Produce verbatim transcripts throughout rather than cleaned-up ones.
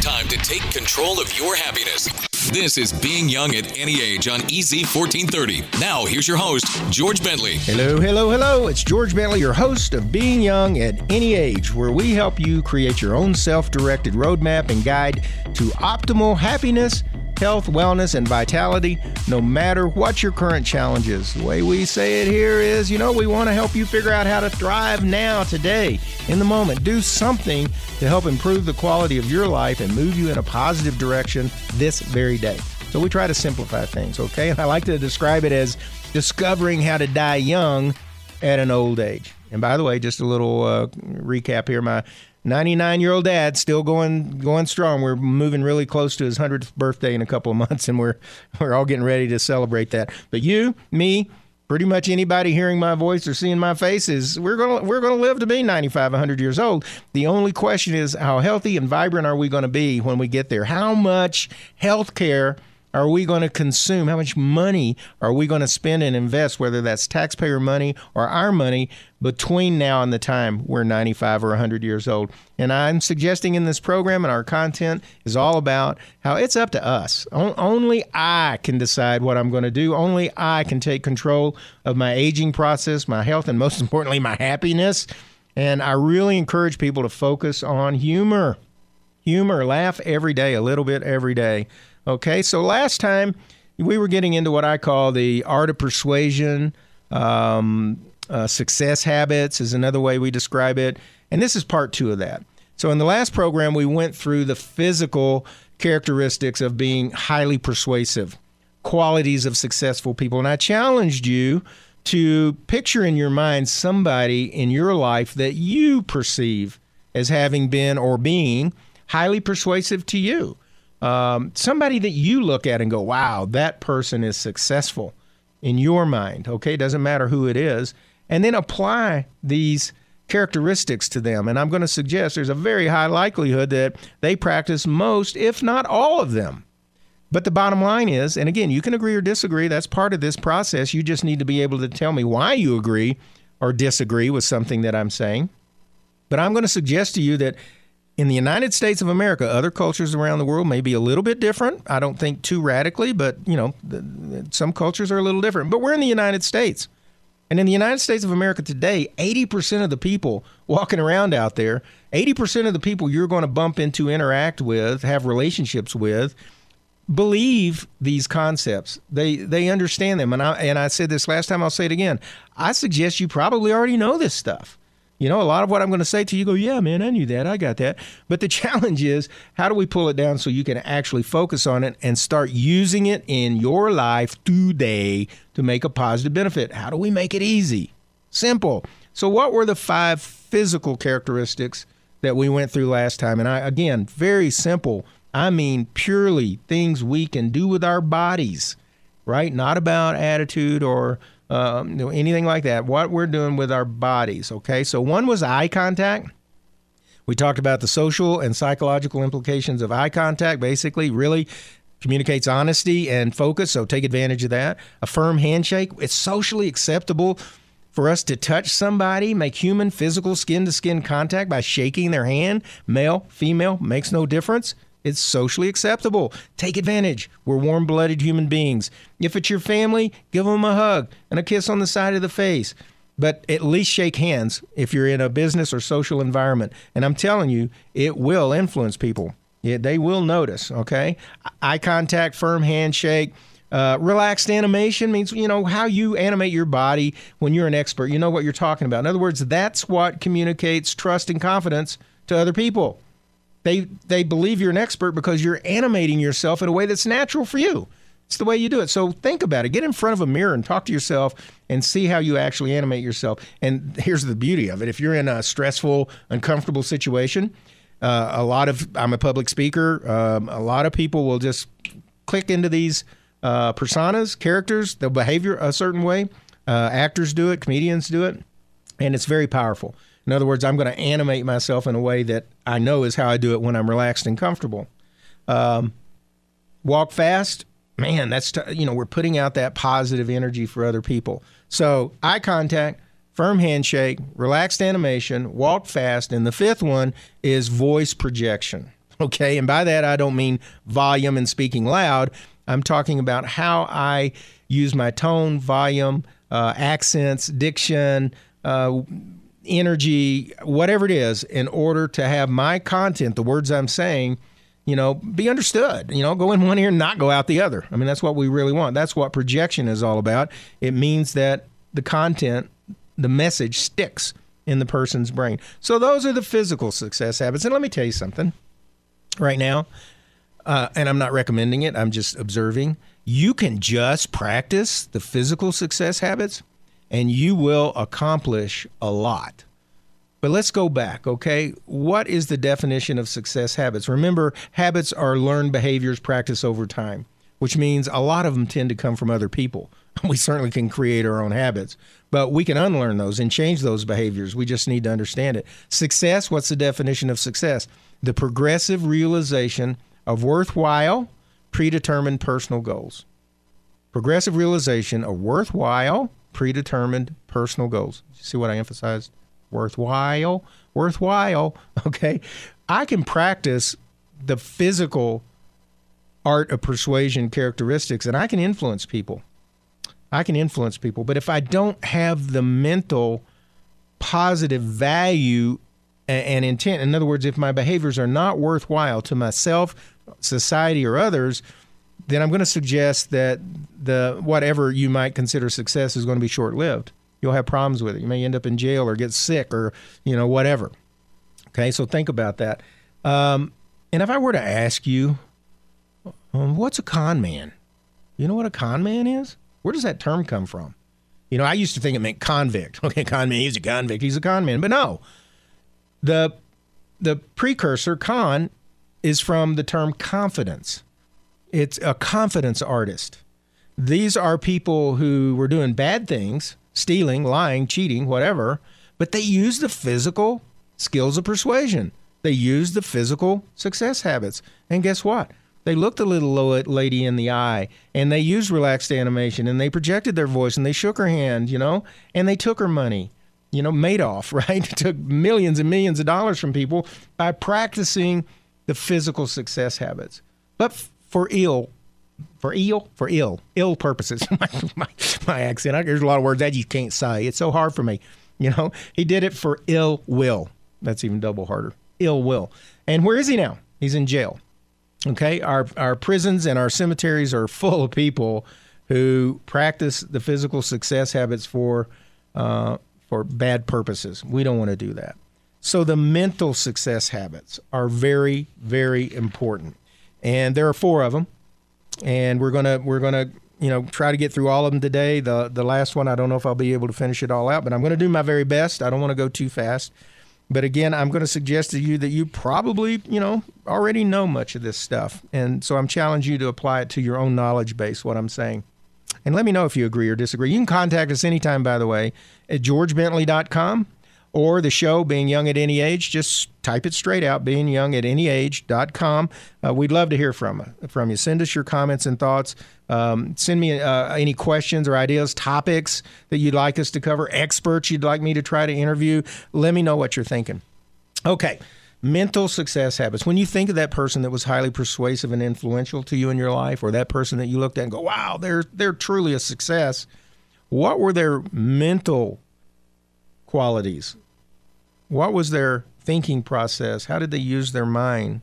time to take control of your happiness. This is Being Young at Any Age on E Z fourteen thirty. Now, here's your host, George Bentley. Hello, hello, hello. It's George Bentley, your host of Being Young at Any Age, where we help you create your own self-directed roadmap and guide to optimal happiness, health, wellness, and vitality, no matter what your current challenge is. The way we say it here is, you know, we want to help you figure out how to thrive now, today, in the moment. Do something to help improve the quality of your life and move you in a positive direction this very day. So we try to simplify things, okay? And I like to describe it as discovering how to die young at an old age. And by the way, just a little uh, recap here. My ninety-nine-year-old dad still going going strong. We're moving really close to his hundredth birthday in a couple of months, and we're we're all getting ready to celebrate that. But you, me, pretty much anybody hearing my voice or seeing my face is we're gonna we're gonna live to be ninety-five, one hundred years old. The only question is, how healthy and vibrant are we going to be when we get there? How much health care are we going to consume? How much money are we going to spend and invest, whether that's taxpayer money or our money, between now and the time we're ninety-five or one hundred years old? And I'm suggesting in this program, and our content is all about how it's up to us. O- only I can decide what I'm going to do. Only I can take control of my aging process, my health, and most importantly, my happiness. And I really encourage people to focus on humor. Humor, laugh every day, a little bit every day. Okay, so last time we were getting into what I call the art of persuasion. Um, uh, success habits is another way we describe it. And this is part two of that. So in the last program, we went through the physical characteristics of being highly persuasive, qualities of successful people. And I challenged you to picture in your mind somebody in your life that you perceive as having been or being highly persuasive to you. Um, somebody that you look at and go, wow, that person is successful in your mind. Okay, doesn't matter who it is. And then apply these characteristics to them. And I'm going to suggest there's a very high likelihood that they practice most, if not all of them. But the bottom line is, and again, you can agree or disagree. That's part of this process. You just need to be able to tell me why you agree or disagree with something that I'm saying. But I'm going to suggest to you that in the United States of America, other cultures around the world may be a little bit different. I don't think too radically, but, you know, the, the, some cultures are a little different. But we're in the United States. And in the United States of America today, eighty percent of the people walking around out there, eighty percent of the people you're going to bump into, interact with, have relationships with, believe these concepts. They they understand them. And I, and I said this last time, I'll say it again. I suggest you probably already know this stuff. You know, a lot of what I'm going to say to you, go, yeah, man, I knew that. I got that. But the challenge is, how do we pull it down so you can actually focus on it and start using it in your life today to make a positive benefit? How do we make it easy? Simple. So what were the five physical characteristics that we went through last time? And I, again, very simple. I mean, purely things we can do with our bodies, right? Not about attitude or Um, you know, anything like that, what we're doing with our bodies, okay? So one was eye contact. We talked about the social and psychological implications of eye contact. Basically, really communicates honesty and focus, so take advantage of that. A firm handshake. It's socially acceptable for us to touch somebody, make human, physical, skin-to-skin contact by shaking their hand. Male, female, makes no difference. It's socially acceptable. Take advantage. We're warm-blooded human beings. If it's your family, give them a hug and a kiss on the side of the face. But at least shake hands if you're in a business or social environment. And I'm telling you, it will influence people. Yeah, they will notice, okay? Eye contact, firm handshake. Uh, relaxed animation means, you know, how you animate your body when you're an expert. You know what you're talking about. In other words, that's what communicates trust and confidence to other people. They they believe you're an expert because you're animating yourself in a way that's natural for you. It's the way you do it. So think about it. Get in front of a mirror and talk to yourself and see how you actually animate yourself. And here's the beauty of it. If you're in a stressful, uncomfortable situation, uh, a lot of, I'm a public speaker, um, a lot of people will just click into these uh, personas, characters. They'll behave a certain way. Uh, actors do it. Comedians do it. And it's very powerful. In other words, I'm going to animate myself in a way that I know is how I do it when I'm relaxed and comfortable. Um, walk fast. Man, that's, t- you know, we're putting out that positive energy for other people. So eye contact, firm handshake, relaxed animation, walk fast. And the fifth one is voice projection. Okay, and by that I don't mean volume and speaking loud. I'm talking about how I use my tone, volume, uh, accents, diction, uh, energy, whatever it is, in order to have my content, the words I'm saying, you know, be understood. You know, go in one ear and not go out the other. I mean, that's what we really want. That's what projection is all about. It means that the content, the message sticks in the person's brain. So those are the physical success habits. And let me tell you something right now, uh, and I'm not recommending it, I'm just observing. You can just practice the physical success habits and you will accomplish a lot. But let's go back, okay? What is the definition of success habits? Remember, habits are learned behaviors practiced over time, which means a lot of them tend to come from other people. We certainly can create our own habits, but we can unlearn those and change those behaviors. We just need to understand it. Success, what's the definition of success? The progressive realization of worthwhile, predetermined personal goals. Progressive realization of worthwhile, predetermined personal goals. See what I emphasized? Worthwhile, worthwhile, okay? I can practice the physical art of persuasion characteristics and I can influence people. I can influence people. But if I don't have the mental positive value and, and intent, in other words, if my behaviors are not worthwhile to myself, society, or others, then I'm going to suggest that the whatever you might consider success is going to be short-lived. You'll have problems with it. You may end up in jail or get sick or, you know, whatever. Okay, so think about that. Um, and if I were to ask you, um, what's a con man? You know what a con man is? Where does that term come from? You know, I used to think it meant convict. Okay, con man, he's a convict, he's a con man. But no, the the precursor, con, is from the term confidence. It's a confidence artist. These are people who were doing bad things, stealing, lying, cheating, whatever, but they use the physical skills of persuasion. They use the physical success habits. And guess what? They looked the little lady in the eye, and they used relaxed animation, and they projected their voice, and they shook her hand, you know, and they took her money. You know, Madoff, right? Took millions and millions of dollars from people by practicing the physical success habits. But for ill, for ill, for ill, ill purposes. my, my, my accent, I, there's a lot of words that you can't say. It's so hard for me. You know, he did it for ill will. That's even double harder. Ill will. And where is he now? He's in jail. Okay, our our prisons and our cemeteries are full of people who practice the physical success habits for uh, for bad purposes. We don't want to do that. So the mental success habits are very, very important, and there are four of them. And we're gonna we're gonna you know try to get through all of them today. The the last one, I don't know if I'll be able to finish it all out, but I'm going to do my very best. I don't want to go too fast. But again, I'm going to suggest to you that you probably, you know, already know much of this stuff. And so I'm challenging you to apply it to your own knowledge base, what I'm saying. And let me know if you agree or disagree. You can contact us anytime, by the way, at george bentley dot com or the show, Being Young at Any Age. Just type it straight out, being young at any age dot com. Uh, we'd love to hear from, from you. Send us your comments and thoughts. Um, send me uh, any questions or ideas, topics that you'd like us to cover, experts you'd like me to try to interview. Let me know what you're thinking. Okay, mental success habits. When you think of that person that was highly persuasive and influential to you in your life, or that person that you looked at and go, wow, they're they're truly a success, what were their mental qualities? What was their thinking process? How did they use their mind?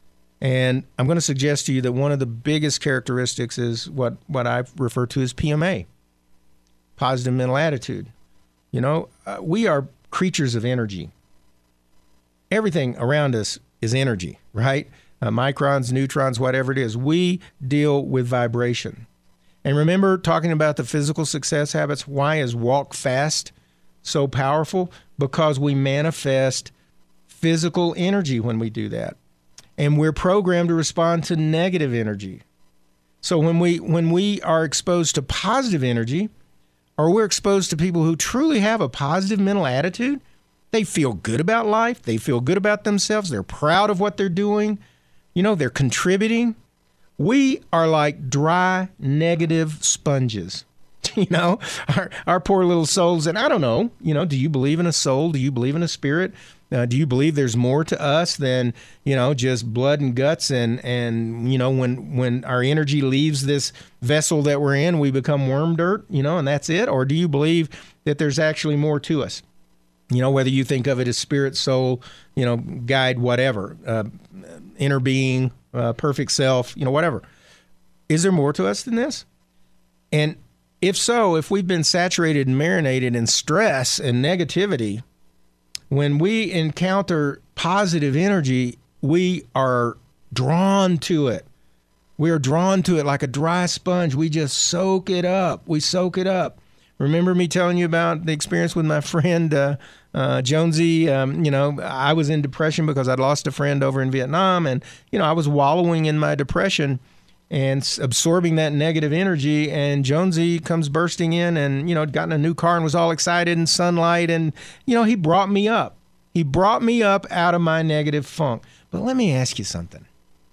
And I'm going to suggest to you that one of the biggest characteristics is what, what I refer to as P M A, positive mental attitude. You know, uh, we are creatures of energy. Everything around us is energy, right? Uh, microns, neutrons, whatever it is. We deal with vibration. And remember talking about the physical success habits, why is walk fast so powerful? Because we manifest physical energy when we do that. And we're programmed to respond to negative energy. So when we when we are exposed to positive energy, or we're exposed to people who truly have a positive mental attitude, they feel good about life, they feel good about themselves, they're proud of what they're doing, you know, they're contributing. We are like dry, negative sponges. You know, our, our poor little souls. And I don't know, you know, do you believe in a soul? Do you believe in a spirit? Uh, do you believe there's more to us than, you know, just blood and guts and, and you know, when when our energy leaves this vessel that we're in, we become worm dirt, you know, and that's it? Or do you believe that there's actually more to us? You know, whether you think of it as spirit, soul, you know, guide, whatever, uh, inner being, uh, perfect self, you know, whatever. Is there more to us than this? And if so, if we've been saturated and marinated in stress and negativity, when we encounter positive energy, we are drawn to it. We are drawn to it like a dry sponge. We just soak it up. We soak it up. Remember me telling you about the experience with my friend uh, uh, Jonesy? Um, you know, I was in depression because I'd lost a friend over in Vietnam, and you know, I was wallowing in my depression and absorbing that negative energy. And Jonesy comes bursting in, and you know, had gotten a new car and was all excited and sunlight, and you know, he brought me up. He brought me up out of my negative funk. But let me ask you something.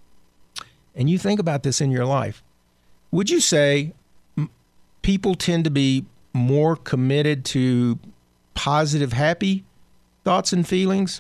And you think about this in your life. Would you say people tend to be more committed to positive, happy thoughts and feelings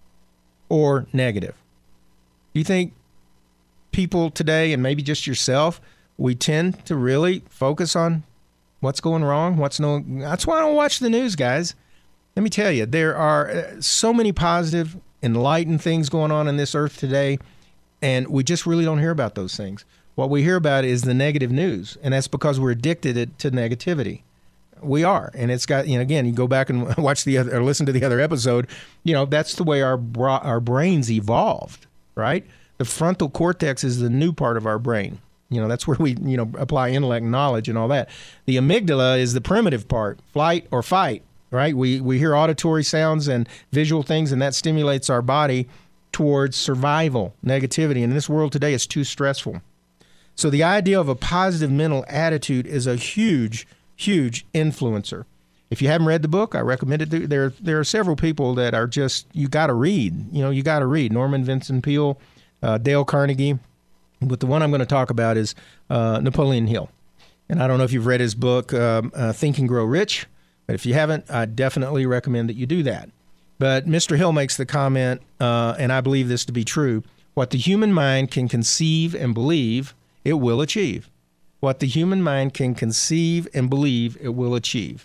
or negative? Do you think people today, and maybe just yourself, we tend to really focus on what's going wrong? What's no? That's why I don't watch the news, guys. Let me tell you, there are so many positive, enlightened things going on in this earth today, and we just really don't hear about those things. What we hear about is the negative news, and that's because we're addicted to negativity. We are, and it's got, you know, again, you go back and watch the other, or listen to the other episode, you know, that's the way our bra- our brains evolved, right? The frontal cortex is the new part of our brain. You know, that's where we, you know, apply intellect, knowledge, and all that. The amygdala is the primitive part, flight or fight, right? We we hear auditory sounds and visual things, and that stimulates our body towards survival, negativity. And in this world today, it's too stressful. So the idea of a positive mental attitude is a huge, huge influencer. If you haven't read the book, I recommend it. There, there are several people that are just, you got to read. You know, you got to read. Norman Vincent Peale, uh, Dale Carnegie. But the one I'm going to talk about is uh, Napoleon Hill. And I don't know if you've read his book, um, uh, Think and Grow Rich. But if you haven't, I definitely recommend that you do that. But Mister Hill makes the comment, uh, and I believe this to be true, what the human mind can conceive and believe, it will achieve. What the human mind can conceive and believe, it will achieve.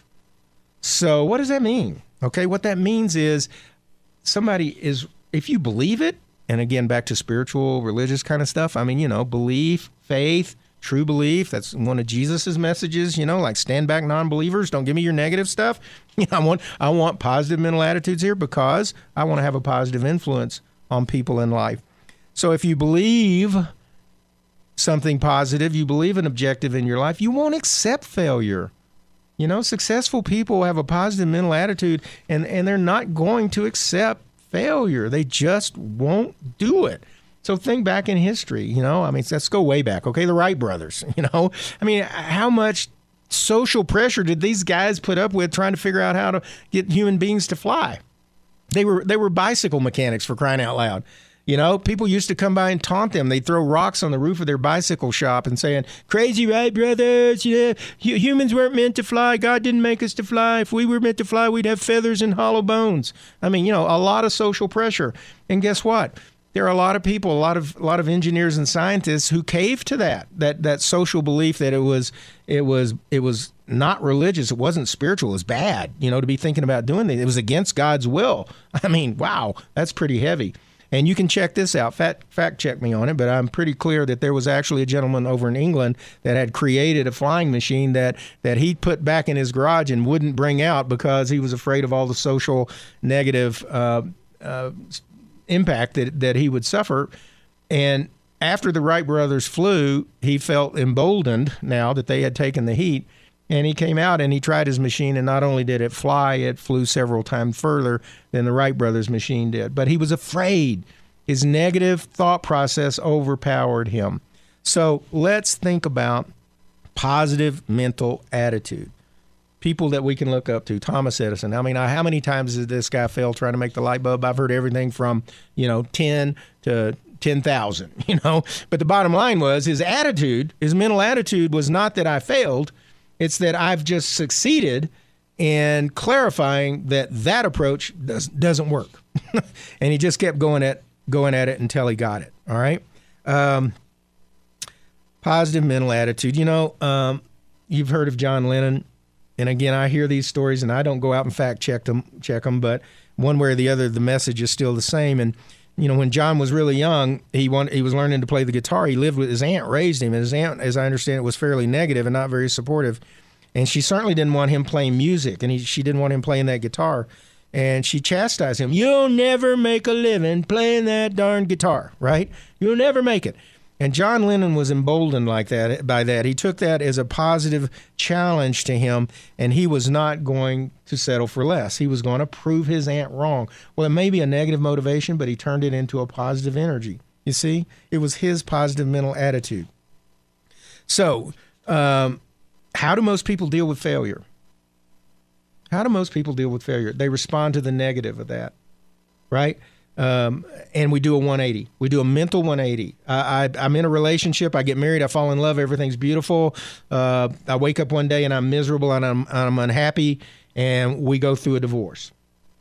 So what does that mean? Okay, what that means is somebody is, if you believe it, and again, back to spiritual, religious kind of stuff, I mean, you know, belief, faith, true belief, that's one of Jesus's messages, you know, like stand back non-believers, don't give me your negative stuff. You know, I want, I want positive mental attitudes here because I want to have a positive influence on people in life. So if you believe something positive, you believe an objective in your life, you won't accept failure. You know, successful people have a positive mental attitude, and, and they're not going to accept failure. They just won't do it. So think back in history, you know, I mean, let's go way back. Okay, the Wright brothers, you know, I mean, how much social pressure did these guys put up with trying to figure out how to get human beings to fly? They were they were bicycle mechanics, for crying out loud. You know, people used to come by and taunt them. They'd throw rocks on the roof of their bicycle shop and saying, crazy Wright brothers, yeah, humans weren't meant to fly. God didn't make us to fly. If we were meant to fly, we'd have feathers and hollow bones. I mean, you know, a lot of social pressure. And guess what? There are a lot of people, a lot of a lot of engineers and scientists who cave to that, that that social belief that it was it was it was not religious, it wasn't spiritual, it was bad, you know, to be thinking about doing that. It was against God's will. I mean, wow, that's pretty heavy. And you can check this out, fact, fact check me on it, but I'm pretty clear that there was actually a gentleman over in England that had created a flying machine that, that he put back in his garage and wouldn't bring out because he was afraid of all the social negative uh, uh, impact that, that he would suffer. And after the Wright brothers flew, he felt emboldened now that they had taken the heat. And he came out and he tried his machine, and not only did it fly, it flew several times further than the Wright brothers' machine did. But he was afraid. His negative thought process overpowered him. So let's think about positive mental attitude. People that we can look up to. Thomas Edison. I mean, how many times did this guy fail trying to make the light bulb? I've heard everything from, you know, ten to ten thousand, you know. But the bottom line was his attitude, his mental attitude was not that I failed. It's that I've just succeeded in clarifying that that approach does, doesn't work. And he just kept going at going at it until he got it. All right. Um, positive mental attitude. You know, um, you've heard of John Lennon. And again, I hear these stories and I don't go out and fact check them, check them, but one way or the other, the message is still the same. And, you know, when John was really young, he wanted, he was learning to play the guitar. He lived with his aunt, raised him, and his aunt, as I understand it, was fairly negative and not very supportive. And she certainly didn't want him playing music, and he, she didn't want him playing that guitar. And she chastised him. You'll never make a living playing that darn guitar, right? You'll never make it. And John Lennon was emboldened like that by that. He took that as a positive challenge to him, and he was not going to settle for less. He was going to prove his aunt wrong. Well, it may be a negative motivation, but he turned it into a positive energy. You see, it was his positive mental attitude. So, um, how do most people deal with failure? How do most people deal with failure? They respond to the negative of that, right? Um, and we do a one eighty. We do a mental one eighty. I, I, I'm in a relationship. I get married. I fall in love. Everything's beautiful. Uh, I wake up one day and I'm miserable and I'm, I'm unhappy, and we go through a divorce.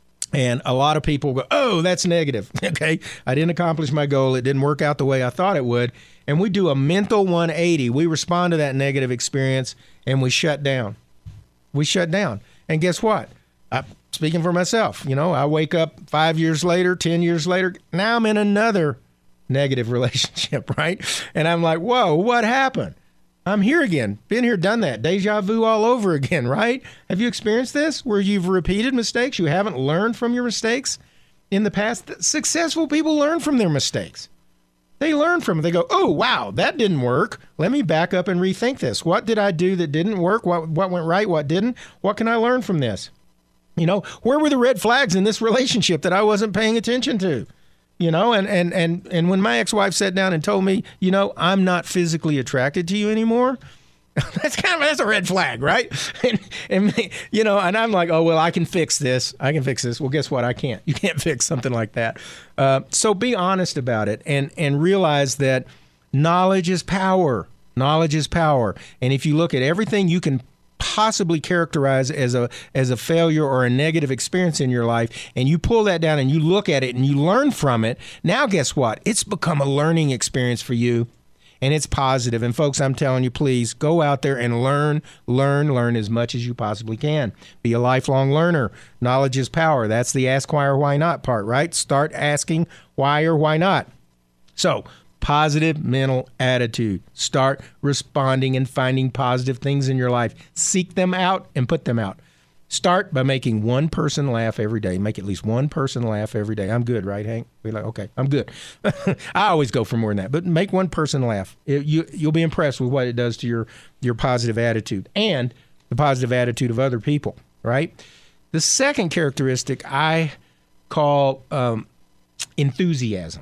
And a lot of people go, oh, that's negative. Okay, I didn't accomplish my goal. It didn't work out the way I thought it would. And we do a mental one eighty. We respond to that negative experience and we shut down. We shut down. And guess what? I, speaking for myself, you know, I wake up five years later, ten years later, now I'm in another negative relationship, right? And I'm like, whoa, what happened? I'm here again. Been here, done that. Deja vu all over again, right? Have you experienced this where you've repeated mistakes? You haven't learned from your mistakes in the past? Successful people learn from their mistakes. They learn from it. They go, oh, wow, that didn't work. Let me back up and rethink this. What did I do that didn't work? What, what went right? What didn't? What can I learn from this? You know, where were the red flags in this relationship that I wasn't paying attention to? You know, and, and, and, and when my ex-wife sat down and told me, you know, I'm not physically attracted to you anymore, that's kind of, that's a red flag, right? And, and, you know, and I'm like, oh, well, I can fix this. I can fix this. Well, guess what? I can't. You can't fix something like that. Uh, so be honest about it and, and realize that knowledge is power. Knowledge is power. And if you look at everything you can possibly characterize as a as a failure or a negative experience in your life, and you pull that down and you look at it and you learn from it, now guess what? It's become a learning experience for you, and it's positive. And folks, I'm telling you, please go out there and learn, learn, learn as much as you possibly can. Be a lifelong learner. Knowledge is power. That's the ask why or why not part, right? Start asking why or why not. So, positive mental attitude. Start responding and finding positive things in your life. Seek them out and put them out. Start by making one person laugh every day. Make at least one person laugh every day. I'm good, right, Hank? We're like, okay, I'm good. I always go for more than that, but make one person laugh. It, you, you'll be impressed with what it does to your, your positive attitude and the positive attitude of other people, right? The second characteristic I call um, enthusiasm.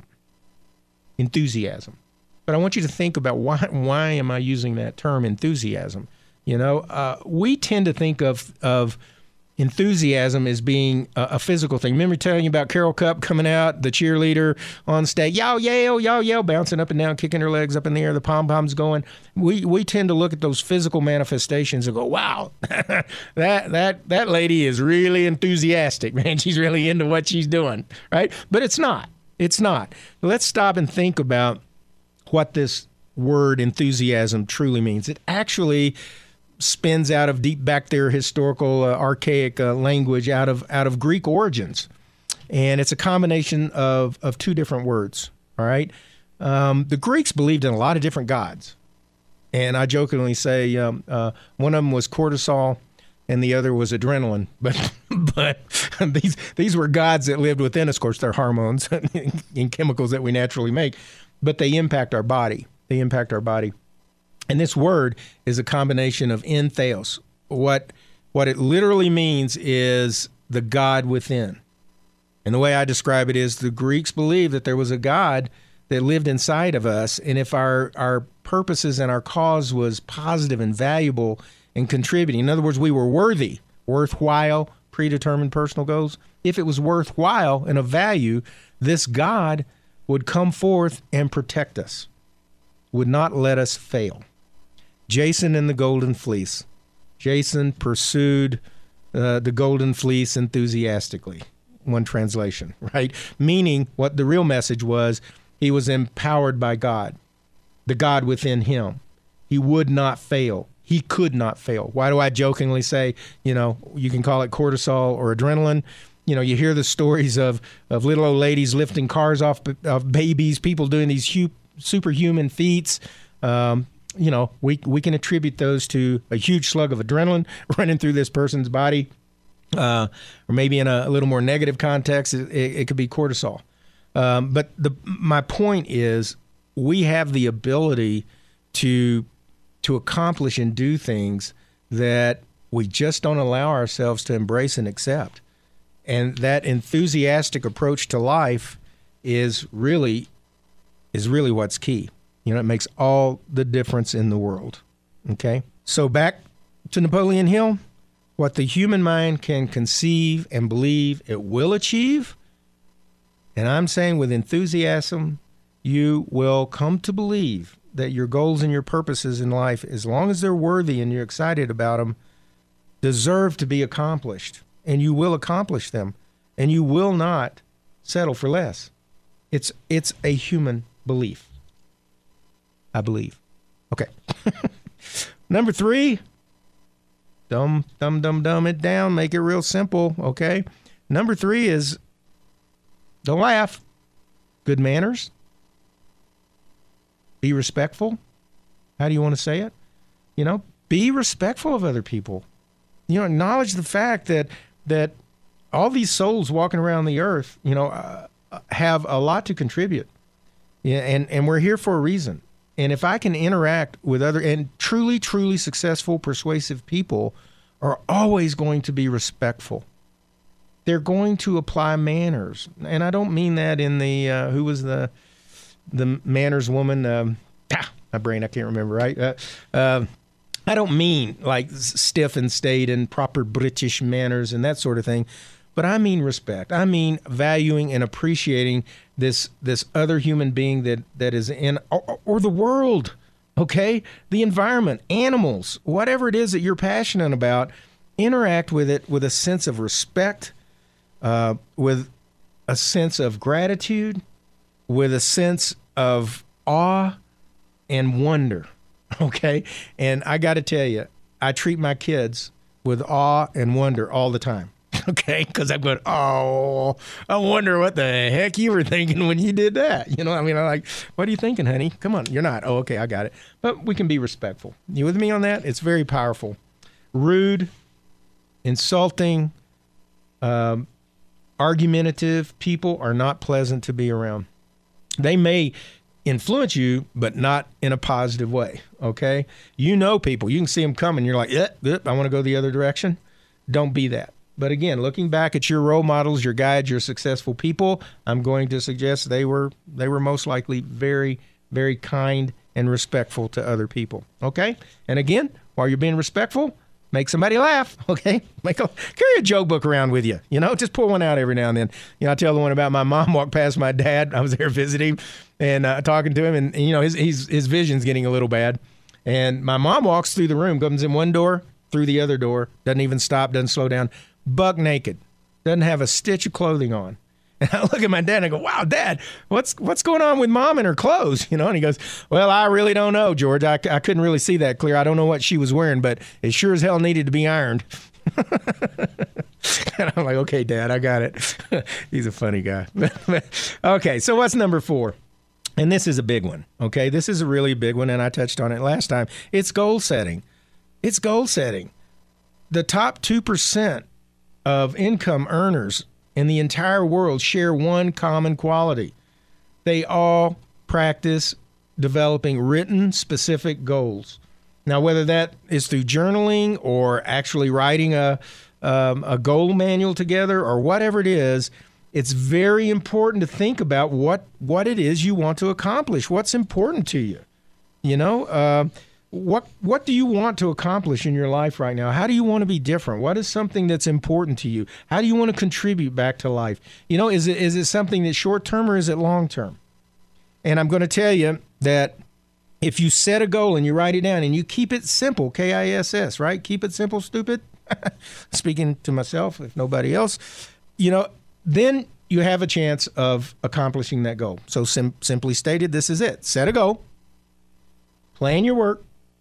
Enthusiasm. But I want you to think about why why am I using that term enthusiasm? You know, uh, we tend to think of of enthusiasm as being a, a physical thing. Remember telling you about Carol Cupp coming out, the cheerleader on stage, y'all yell, y'all yell, bouncing up and down, kicking her legs up in the air, the pom-poms going. We we tend to look at those physical manifestations and go, wow, that that that lady is really enthusiastic, man. She's really into what she's doing, right? But it's not. It's not. Let's stop and think about what this word enthusiasm truly means. It actually spins out of deep back there historical, uh, archaic uh, language out of out of Greek origins. And it's a combination of, of two different words, all right? Um, the Greeks believed in a lot of different gods. And I jokingly say um, uh, one of them was cortisol, and the other was adrenaline. But but these these were gods that lived within us. Of course, they're hormones and chemicals that we naturally make, but they impact our body. They impact our body. And this word is a combination of entheos. What what it literally means is the God within. And the way I describe it is the Greeks believed that there was a God that lived inside of us, and if our our purposes and our cause was positive and valuable and contributing. In other words, we were worthy, worthwhile, predetermined personal goals. If it was worthwhile and of value, this God would come forth and protect us, would not let us fail. Jason and the Golden Fleece. Jason pursued uh, the Golden Fleece enthusiastically. one translation, right? Meaning what the real message was, he was empowered by God, the God within him. He would not fail. He could not fail. Why do I jokingly say, you know, you can call it cortisol or adrenaline? You know, you hear the stories of, of little old ladies lifting cars off of babies, people doing these hu- superhuman feats. Um, you know, we we can attribute those to a huge slug of adrenaline running through this person's body. Uh, or maybe in a, a little more negative context, it, it, it could be cortisol. Um, but the my point is, we have the ability to to accomplish and do things that we just don't allow ourselves to embrace and accept. And that enthusiastic approach to life is really is really what's key. You know, it makes all the difference in the world. Okay? So back to Napoleon Hill. What the human mind can conceive and believe it will achieve. And I'm saying with enthusiasm, you will come to believe that your goals and your purposes in life, as long as they're worthy and you're excited about them, deserve to be accomplished. And you will accomplish them. And you will not settle for less. It's it's a human belief. I believe. Okay. Number three. Dumb, dumb, dumb, dumb it down. Make it real simple, okay? Number three is don't laugh. Good manners. Be respectful. How do you want to say it? You know, be respectful of other people. You know, acknowledge the fact that that all these souls walking around the earth, you know, uh, have a lot to contribute. Yeah, and, and we're here for a reason. And if I can interact with other, and truly, truly successful, persuasive people are always going to be respectful. They're going to apply manners. And I don't mean that in the, uh, who was the the manners woman? Um, ah, my brain, I can't remember, right? Uh, uh, I don't mean like stiff and staid and proper British manners and that sort of thing. But I mean respect. I mean valuing and appreciating this this other human being that, that is in, or, or the world, okay? The environment, animals, whatever it is that you're passionate about, interact with it with a sense of respect, uh, with a sense of gratitude, with a sense of awe and wonder, okay? And I got to tell you, I treat my kids with awe and wonder all the time. Okay, because I'm going, oh, I wonder what the heck you were thinking when you did that. You know, I mean, I'm like, what are you thinking, honey? Come on, you're not. Oh, okay, I got it. But we can be respectful. You with me on that? It's very powerful. Rude, insulting, um, argumentative people are not pleasant to be around. They may influence you, but not in a positive way, okay? You know people. You can see them coming. You're like, eh, eh, I want to go the other direction. Don't be that. But again, looking back at your role models, your guides, your successful people, I'm going to suggest they were they were most likely very, very kind and respectful to other people. Okay? And again, while you're being respectful, make somebody laugh. Okay? Make a, carry a joke book around with you. You know, just pull one out every now and then. You know, I tell the one about my mom walked past my dad. I was there visiting and uh, talking to him, and, and you know, his, his his vision's getting a little bad. And my mom walks through the room, comes in one door, through the other door, doesn't even stop, doesn't slow down. Buck naked, doesn't have a stitch of clothing on. And I look at my dad and I go, wow, Dad, what's what's going on with Mom and her clothes? You know, and he goes, well, I really don't know, George. I, I couldn't really see that clear. I don't know what she was wearing, but it sure as hell needed to be ironed. And I'm like, okay, Dad, I got it. He's a funny guy. Okay, so what's number four? And this is a big one, okay? This is a really big one, and I touched on it last time. It's goal setting. It's goal setting. The top two percent of income earners in the entire world share one common quality. They all practice developing written, specific goals. Now, whether that is through journaling or actually writing a, um, a goal manual together or whatever it is, it's very important to think about what, what it is you want to accomplish, what's important to you. You know, uh, What what do you want to accomplish in your life right now? How do you want to be different? What is something that's important to you? How do you want to contribute back to life? You know, is it is it something that's short-term or is it long-term? And I'm going to tell you that if you set a goal and you write it down and you keep it simple, K I S S, right? Keep it simple, stupid. Speaking to myself, if nobody else. You know, then you have a chance of accomplishing that goal. So sim- simply stated, this is it. Set a goal, plan your work,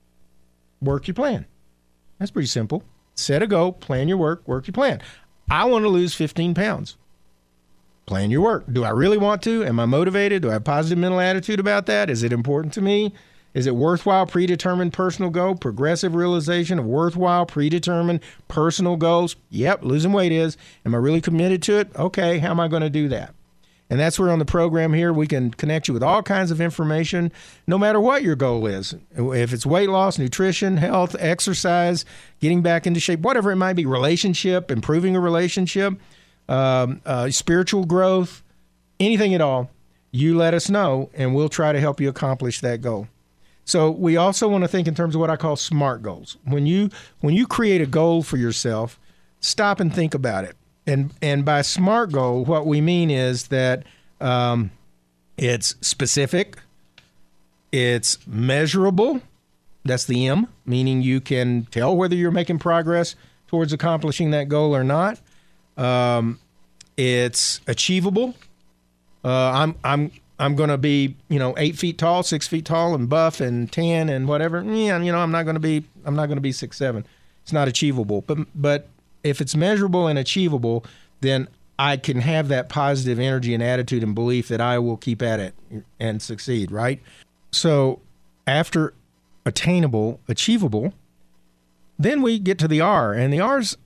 work your plan. That's pretty simple. Set a goal, plan your work, work your plan. I want to lose fifteen pounds. Plan your work. Do I really want to? Am I motivated? Do I have a positive mental attitude about that? Is it important to me? Is it worthwhile, predetermined personal goal? Progressive realization of worthwhile, predetermined personal goals? Yep, losing weight is. Am I really committed to it? Okay, how am I going to do that? And that's where on the program here, we can connect you with all kinds of information, no matter what your goal is. If it's weight loss, nutrition, health, exercise, getting back into shape, whatever it might be, relationship, improving a relationship, um, uh, spiritual growth, anything at all, you let us know, and we'll try to help you accomplish that goal. So we also want to think in terms of what I call SMART goals. When you when you create a goal for yourself, stop and think about it. And and by SMART goal, what we mean is that um, it's specific, it's measurable. That's the M, meaning you can tell whether you're making progress towards accomplishing that goal or not. Um, it's achievable. Uh, I'm I'm. I'm going to be, you know, eight feet tall, six feet tall, and buff, and tan, and whatever. Yeah, you know, I'm not going to be, I'm not going to be six seven. It's not achievable. But but if it's measurable and achievable, then I can have that positive energy and attitude and belief that I will keep at it and succeed. Right. So after attainable, achievable, then we get to the R, and the R's,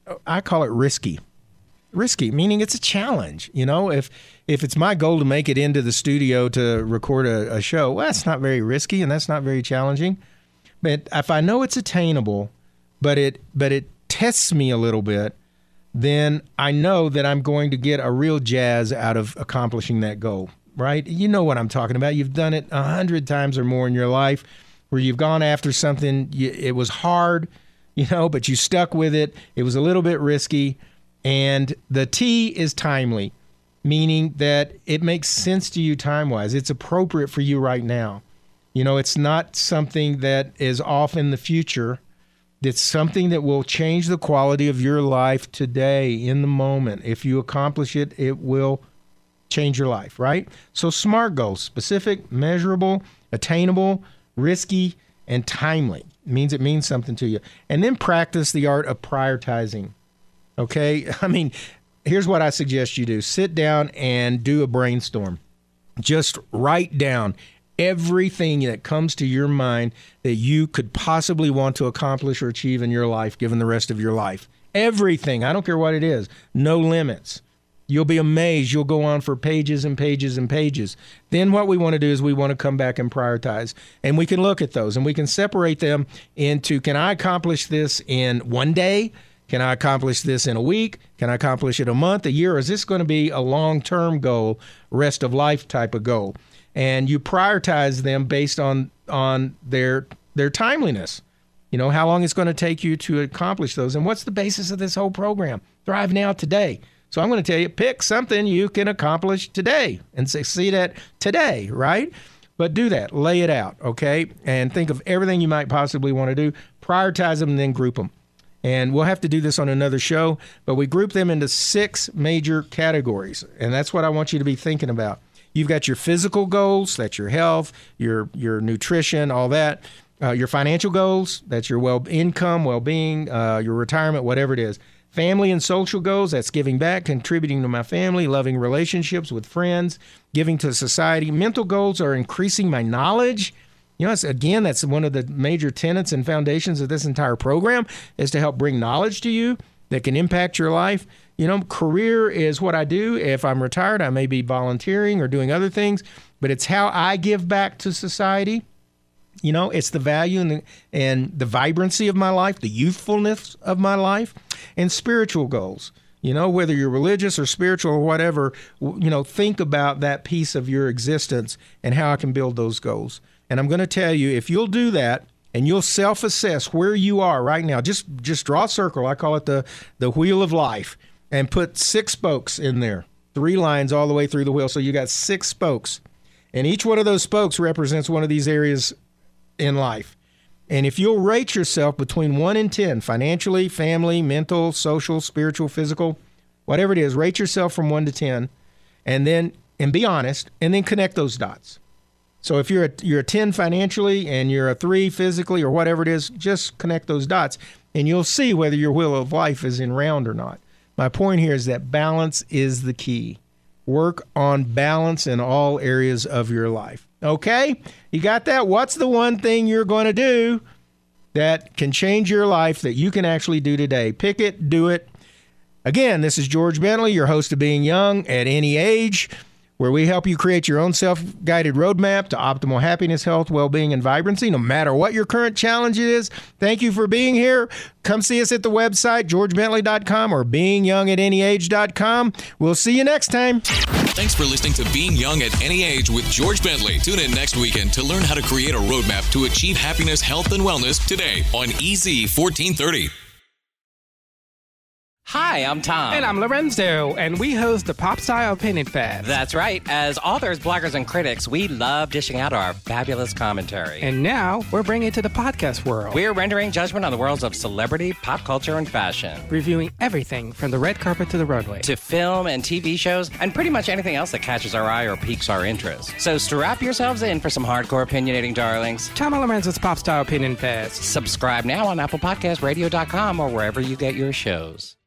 I call it risky. Risky, meaning it's a challenge. You know, if if it's my goal to make it into the studio to record a, a show, well, that's not very risky and that's not very challenging. But if I know it's attainable, but it but it tests me a little bit, then I know that I'm going to get a real jazz out of accomplishing that goal, right? You know what I'm talking about. You've done it a hundred times or more in your life where you've gone after something. You, it was hard, you know, but you stuck with it. It was a little bit risky. And the T is timely, meaning that it makes sense to you time-wise. It's appropriate for you right now. You know, it's not something that is off in the future. It's something that will change the quality of your life today, in the moment. If you accomplish it, it will change your life, right? So SMART goals: specific, measurable, attainable, risky, and timely. It means it means something to you. And then practice the art of prioritizing. Okay, I mean, here's what I suggest you do. Sit down and do a brainstorm. Just write down everything that comes to your mind that you could possibly want to accomplish or achieve in your life, given the rest of your life. Everything. I don't care what it is. No limits. You'll be amazed. You'll go on for pages and pages and pages. Then what we want to do is we want to come back and prioritize. And we can look at those and we can separate them into, can I accomplish this in one day? Can I accomplish this in a week? Can I accomplish it a month, a year? Or is this going to be a long-term goal, rest of life type of goal? And you prioritize them based on on their their timeliness. You know, how long it's going to take you to accomplish those. And what's the basis of this whole program? Thrive Now Today. So I'm going to tell you, pick something you can accomplish today and succeed at today, right? But do that. Lay it out, okay? And think of everything you might possibly want to do. Prioritize them and then group them. And we'll have to do this on another show, but we group them into six major categories. And that's what I want you to be thinking about. You've got your physical goals, that's your health, your your nutrition, all that. Uh, your financial goals, that's your well income, well-being, uh, your retirement, whatever it is. Family and social goals, that's giving back, contributing to my family, loving relationships with friends, giving to society. Mental goals are increasing my knowledge. You know, it's, again, that's one of the major tenets and foundations of this entire program, is to help bring knowledge to you that can impact your life. You know, career is what I do. If I'm retired, I may be volunteering or doing other things, but it's how I give back to society. You know, it's the value and the, and the vibrancy of my life, the youthfulness of my life. And spiritual goals. You know, whether you're religious or spiritual or whatever, you know, think about that piece of your existence and how I can build those goals. And I'm going to tell you, if you'll do that and you'll self-assess where you are right now, just just draw a circle. I call it the, the wheel of life, and put six spokes in there, three lines all the way through the wheel. So you got six spokes. And each one of those spokes represents one of these areas in life. And if you'll rate yourself between one and ten, financially, family, mental, social, spiritual, physical, whatever it is, rate yourself from one to ten, and then and be honest, and then connect those dots. So if you're a, you're a ten financially and you're a three physically or whatever it is, just connect those dots, and you'll see whether your wheel of life is in round or not. My point here is that balance is the key. Work on balance in all areas of your life. Okay? You got that? What's the one thing you're going to do that can change your life that you can actually do today? Pick it, do it. Again, this is George Bentley, your host of Being Young at Any Age, where we help you create your own self-guided roadmap to optimal happiness, health, well-being, and vibrancy, no matter what your current challenge is. Thank you for being here. Come see us at the website, george bentley dot com or being young at any age dot com. We'll see you next time. Thanks for listening to Being Young at Any Age with George Bentley. Tune in next weekend to learn how to create a roadmap to achieve happiness, health, and wellness today on E Z fourteen thirty. Hi, I'm Tom. And I'm Lorenzo, and we host the Pop Style Opinion Fest. That's right. As authors, bloggers, and critics, we love dishing out our fabulous commentary. And now we're bringing it to the podcast world. We're rendering judgment on the worlds of celebrity, pop culture, and fashion. Reviewing everything from the red carpet to the roadway. To film and T V shows, and pretty much anything else that catches our eye or piques our interest. So strap yourselves in for some hardcore opinionating darlings. Tom and Lorenzo's Pop Style Opinion Fest. Subscribe now on Apple Podcasts, radio dot com, or wherever you get your shows.